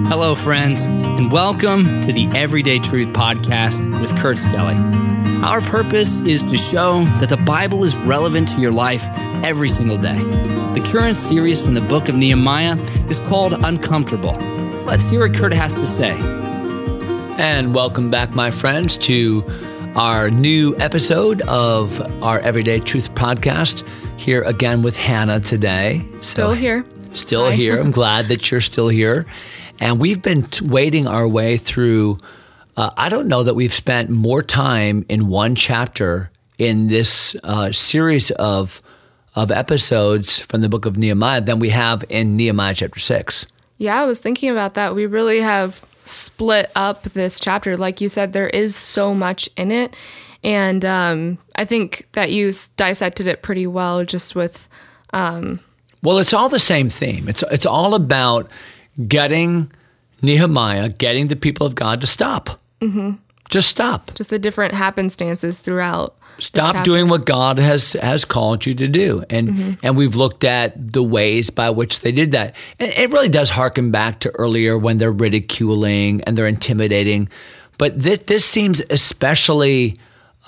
Hello, friends, and welcome to the Everyday Truth Podcast with Kurt Skelly. Our purpose is to show that the Bible is relevant to your life every single day. The current series from the book of Nehemiah is called Uncomfortable. Let's hear what Kurt has to say. And welcome back, my friends, to our new episode of our Everyday Truth Podcast. Here again with Hannah today. Still here. Still here. I'm glad that you're still here. And we've been wading our way through, I don't know that we've spent more time in one chapter in this series of episodes from the book of Nehemiah than we have in Nehemiah chapter 6. Yeah, I was thinking about that. We really have split up this chapter. Like you said, there is so much in it. And I think that you dissected it pretty well just with... Well, it's all the same theme. It's all about getting Nehemiah, getting the people of God to stop. Mm-hmm. Just stop. Just the different happenstances throughout. Stop doing what God has called you to do. And we've looked at the ways by which they did that. And it really does harken back to earlier when they're ridiculing and they're intimidating. But this seems especially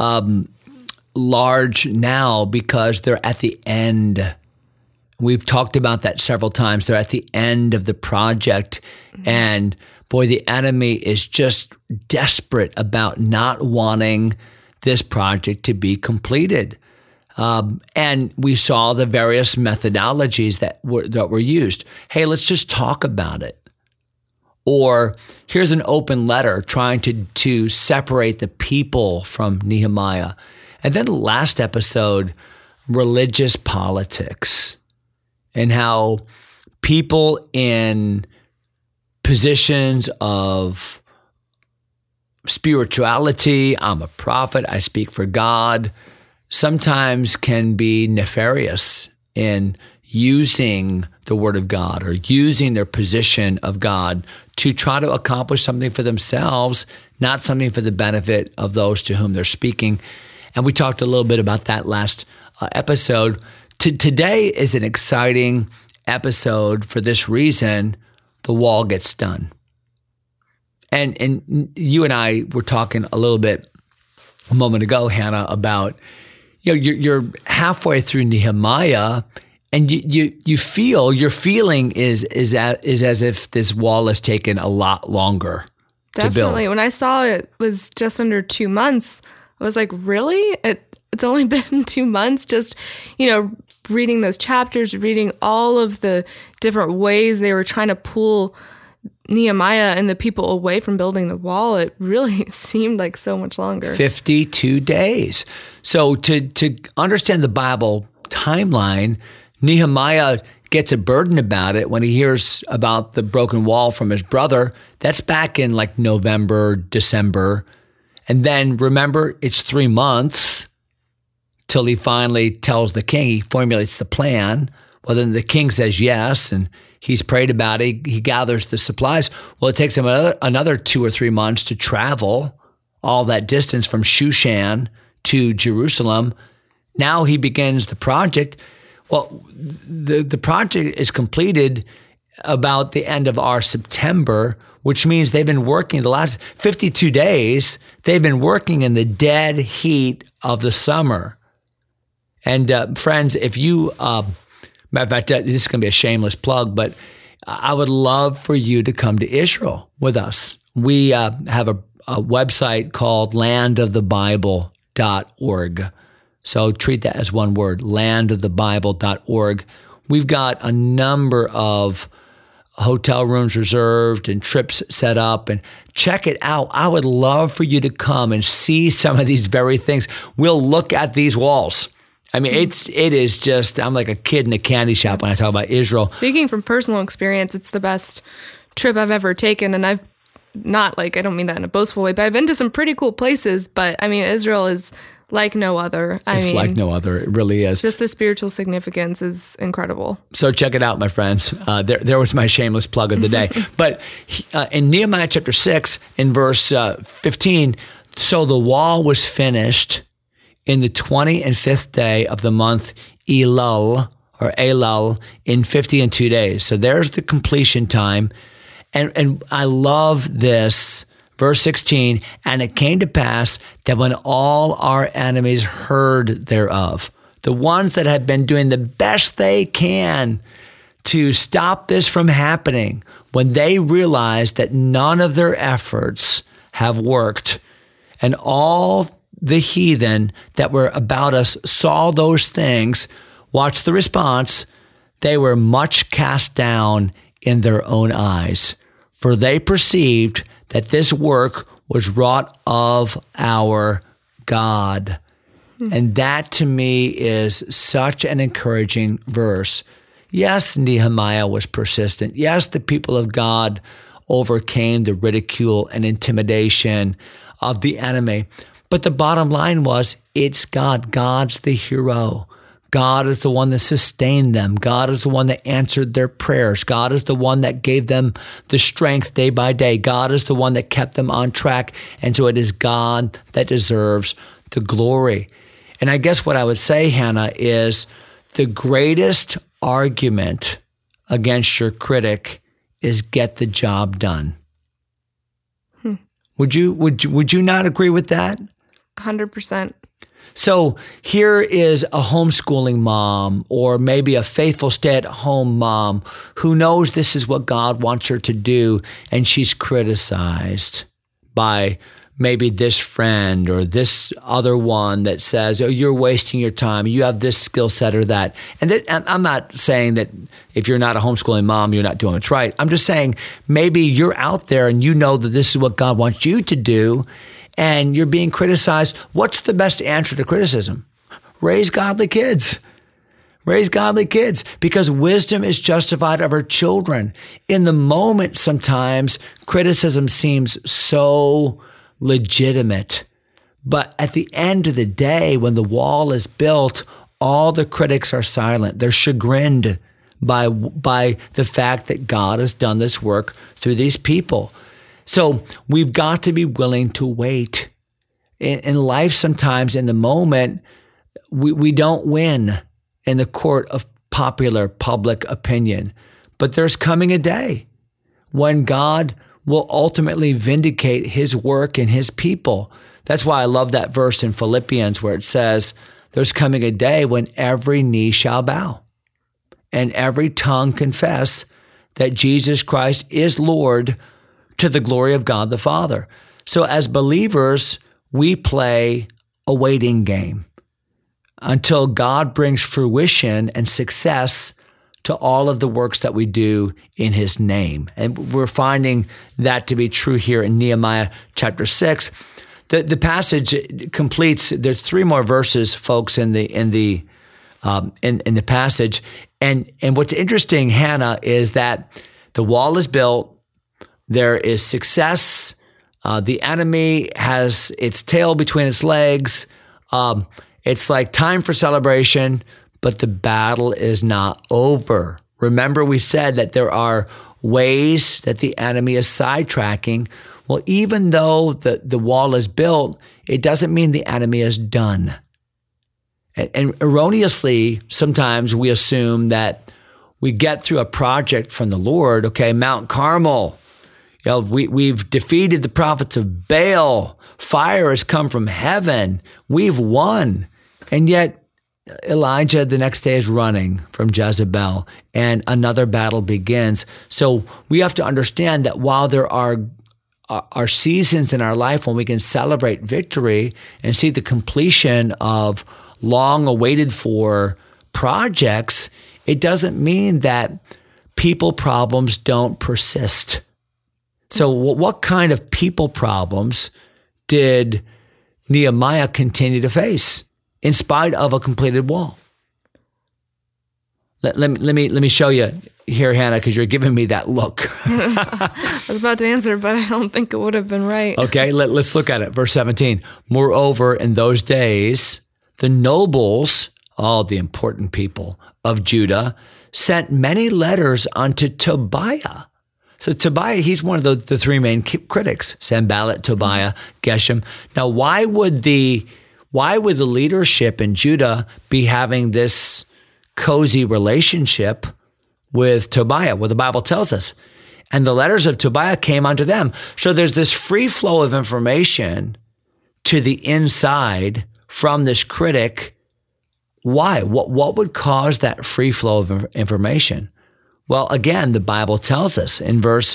large now because they're at the end. We've talked about that several times. They're at the end of the project. And boy, the enemy is just desperate about not wanting this project to be completed. And we saw the various methodologies that were used. Hey, let's just talk about it. Or here's an open letter trying to separate the people from Nehemiah. And then the last episode, religious politics. And how people in positions of spirituality, I'm a prophet, I speak for God, sometimes can be nefarious in using the word of God or using their position of God to try to accomplish something for themselves, not something for the benefit of those to whom they're speaking. And we talked a little bit about that last episode. Today is an exciting episode for this reason. The wall gets done. And you and I were talking a little bit a moment ago, Hannah, about, you're halfway through Nehemiah and you feel, your feeling is as if this wall has taken a lot longer to build. Definitely. When I saw it was just under 2 months, I was like, really? It's only been 2 months, just, reading those chapters, reading all of the different ways they were trying to pull Nehemiah and the people away from building the wall. It really seemed like so much longer. 52 days. So to understand the Bible timeline, Nehemiah gets a burden about it when he hears about the broken wall from his brother. That's back in like November, December. And then remember, it's 3 months till he finally tells the king, he formulates the plan. Well, then the king says yes, and he's prayed about it. He gathers the supplies. Well, it takes him another 2 or 3 months to travel all that distance from Shushan to Jerusalem. Now he begins the project. Well, the project is completed about the end of our September, which means they've been working the last 52 days. They've been working in the dead heat of the summer. And friends, if you, matter of fact, this is going to be a shameless plug, but I would love for you to come to Israel with us. We have a website called landofthebible.org. So treat that as one word, landofthebible.org. We've got a number of hotel rooms reserved and trips set up, and check it out. I would love for you to come and see some of these very things. We'll look at these walls. I mean, it is just, I'm like a kid in a candy shop when I talk about Israel. Speaking from personal experience, it's the best trip I've ever taken. And I've not like, I don't mean that in a boastful way, but I've been to some pretty cool places. But I mean, Israel is like no other. It's like no other. It really is. Just the spiritual significance is incredible. So check it out, my friends. There was my shameless plug of the day. But in Nehemiah chapter 6, in verse 15, so the wall was finished in the 25th day of the month Elul, in 50 and 2 days. So there's the completion time. And I love this. Verse 16, and it came to pass that when all our enemies heard thereof, the ones that had been doing the best they can to stop this from happening, when they realized that none of their efforts have worked, and all the heathen that were about us saw those things, watch the response, they were much cast down in their own eyes, for they perceived that this work was wrought of our God. And that to me is such an encouraging verse. Yes, Nehemiah was persistent. Yes, the people of God overcame the ridicule and intimidation of the enemy. But the bottom line was, it's God. God's the hero. God is the one that sustained them. God is the one that answered their prayers. God is the one that gave them the strength day by day. God is the one that kept them on track. And so it is God that deserves the glory. And I guess what I would say, Hannah, is the greatest argument against your critic is get the job done. Would you not agree with that? 100%. So here is a homeschooling mom, or maybe a faithful stay-at-home mom who knows this is what God wants her to do, and she's criticized by maybe this friend or this other one that says, oh, you're wasting your time. You have this skill set or that. And I'm not saying that if you're not a homeschooling mom, you're not doing what's right. I'm just saying maybe you're out there and you know that this is what God wants you to do, and you're being criticized. What's the best answer to criticism? Raise godly kids. Raise godly kids, because wisdom is justified of her children. In the moment, sometimes criticism seems so legitimate. But at the end of the day, when the wall is built, all the critics are silent. They're chagrined by the fact that God has done this work through these people. So we've got to be willing to wait. In life, sometimes in the moment, we don't win in the court of popular public opinion. But there's coming a day when God will ultimately vindicate his work and his people. That's why I love that verse in Philippians where it says, there's coming a day when every knee shall bow and every tongue confess that Jesus Christ is Lord, to the glory of God the Father. So as believers, we play a waiting game until God brings fruition and success to all of the works that we do in his name. And we're finding that to be true here in Nehemiah chapter 6. The passage completes. There's 3 more verses, folks, in the passage. And what's interesting, Hannah, is that the wall is built. There is success. The enemy has its tail between its legs. It's like time for celebration, but the battle is not over. Remember, we said that there are ways that the enemy is sidetracking. Well, even though the wall is built, it doesn't mean the enemy is done. And erroneously, sometimes we assume that we get through a project from the Lord. Okay, Mount Carmel, we've defeated the prophets of Baal. Fire has come from heaven. We've won. And yet Elijah the next day is running from Jezebel, and another battle begins. So we have to understand that while there are seasons in our life when we can celebrate victory and see the completion of long awaited for projects, it doesn't mean that people problems don't persist. So what kind of people problems did Nehemiah continue to face in spite of a completed wall? Let me show you here, Hannah, because you're giving me that look. I was about to answer, but I don't think it would have been right. Okay, let's look at it. Verse 17. Moreover, in those days, the nobles, all the important people of Judah, sent many letters unto Tobiah. So Tobiah, he's one of the 3 main critics: Sanballat, Tobiah, Geshem. Now, why would the leadership in Judah be having this cozy relationship with Tobiah? Well, the Bible tells us. and the letters of Tobiah came unto them. So there's this free flow of information to the inside from this critic. Why? What would cause that free flow of information? Well, again, the Bible tells us in verse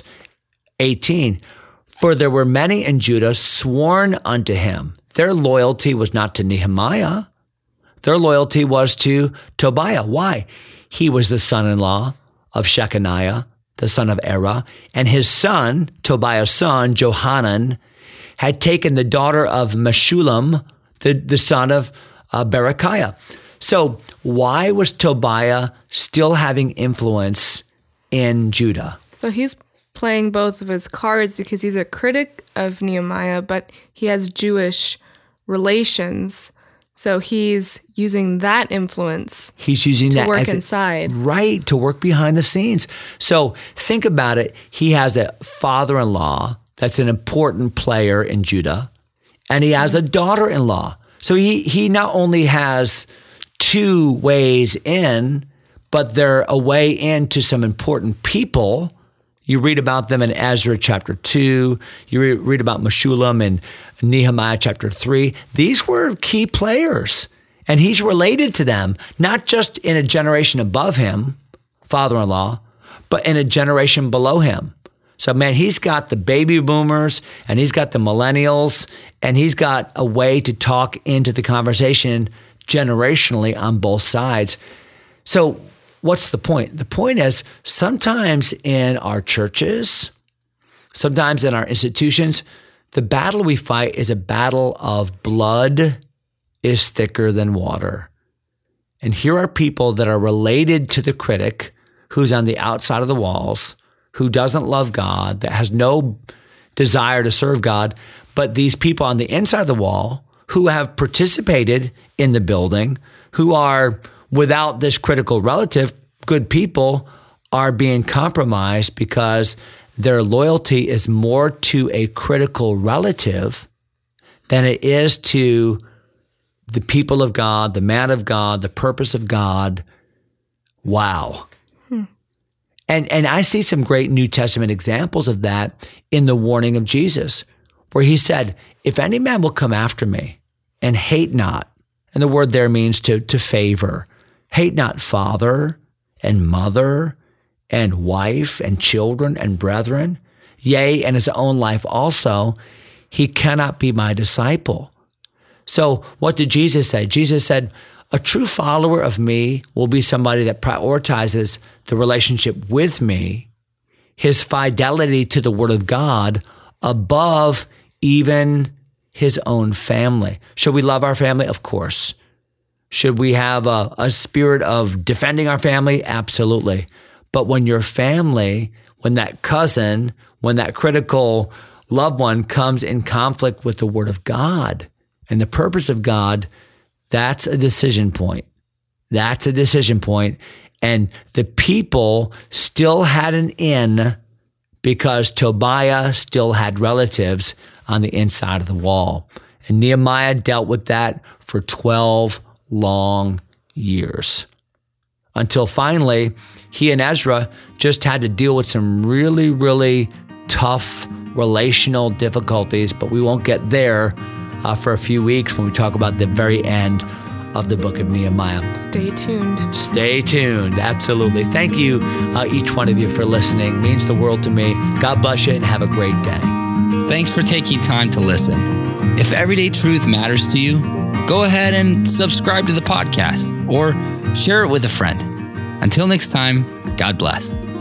18, for there were many in Judah sworn unto him. Their loyalty was not to Nehemiah. Their loyalty was to Tobiah. Why? He was the son-in-law of Shechaniah, the son of Erah, and his son, Tobiah's son, Johanan, had taken the daughter of Meshullam, the son of Berechiah. So why was Tobiah still having influence in Judah? So he's playing both of his cards because he's a critic of Nehemiah, but he has Jewish relations. So he's using that influence. He's using to that work inside. Right, to work behind the scenes. So think about it. He has a father-in-law that's an important player in Judah, and he has a daughter-in-law. So he not only has two ways in, but they're a way into some important people. You read about them in Ezra chapter 2. You read about Meshullam in Nehemiah chapter 3. These were key players, and he's related to them, not just in a generation above him, father-in-law, but in a generation below him. So, man, he's got the baby boomers, and he's got the millennials, and he's got a way to talk into the conversation generationally on both sides. So what's the point? The point is sometimes in our churches, sometimes in our institutions, the battle we fight is a battle of blood is thicker than water. And here are people that are related to the critic who's on the outside of the walls, who doesn't love God, that has no desire to serve God, but these people on the inside of the wall who have participated in the building, who are without this critical relative, good people, are being compromised because their loyalty is more to a critical relative than it is to the people of God, the man of God, the purpose of God. Wow. And I see some great New Testament examples of that in the warning of Jesus, where he said, if any man will come after me and hate not, and the word there means to favor, hate not father and mother and wife and children and brethren, yea, and his own life also, he cannot be my disciple. So what did Jesus say? Jesus said, a true follower of me will be somebody that prioritizes the relationship with me, his fidelity to the word of God above even his own family. Should we love our family? Of course. Should we have a spirit of defending our family? Absolutely. But when your family, when that cousin, when that critical loved one comes in conflict with the word of God and the purpose of God, that's a decision point. That's a decision point. And the people still had an in because Tobiah still had relatives on the inside of the wall. And Nehemiah dealt with that for 12 long years until finally he and Ezra just had to deal with some really, really tough relational difficulties, but we won't get there for a few weeks when we talk about the very end of the book of Nehemiah. Stay tuned. Stay tuned. Absolutely. Thank you, each one of you, for listening. It means the world to me. God bless you and have a great day. Thanks for taking time to listen. If everyday truth matters to you, go ahead and subscribe to the podcast or share it with a friend. Until next time, God bless.